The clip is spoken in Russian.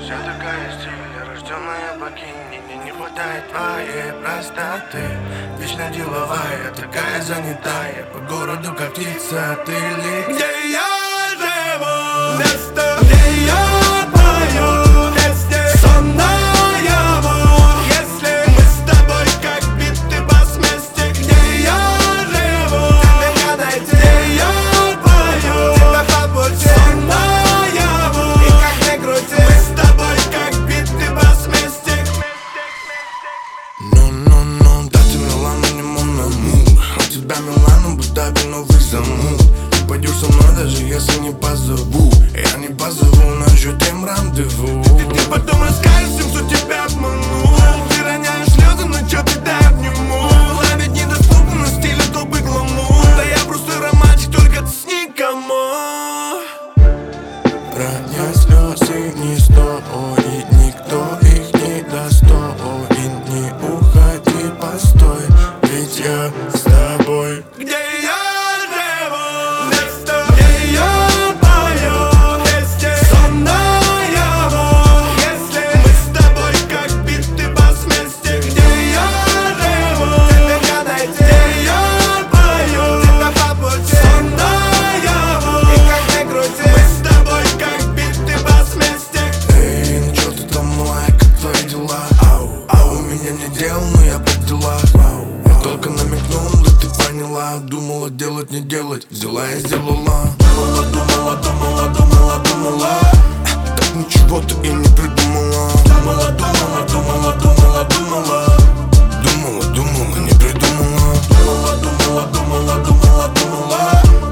Вся такая стильная, рожденная богиней. Мне не хватает твоей простоты. Вечно деловая, такая занятая. По городу как птица, ты ли? Где я живу? Место, где я пою вместе. Сон наяву. Если мы с тобой как биты бас вместе. Где я живу? Ты меня найди. Где я пою тебя побольше. Сон наяву. И как не крути, мы с тобой как биты бас вместе. Ну, да ты Милана, не Монаму. У тебя Милана, будто бы новый замут. Ты пойдешь со мной, даже если не позову. Я не позову, но ждем рандеву. Ты потом расскажешь всем, что тебя обманул. Ты роняешь слезы, но чё ты дай обниму. Ловить недоступно на стиле толпы гламур. Да я просто романтик, только ты с никому. Роняй слезы не стоит, никто их не достоин. Не уходи, постой, ведь я с тобой. Где я живу? Место, где я пою вместе. Сон наяву. Если мы с тобой как биты бас вместе. Где я живу? Ты меня найди. Где я пою тебя побольше. Сон наяву. И как не крути, мы с тобой как биты бас вместе. Эй, ну чё ты там, моя, как твои дела? У меня не дел, но я при делах. Я только намекнул, да ты поняла. Думала делать, не делать, взяла и сделала. Думала. Так ничего ты и не придумала. Думала, не придумала. Думала.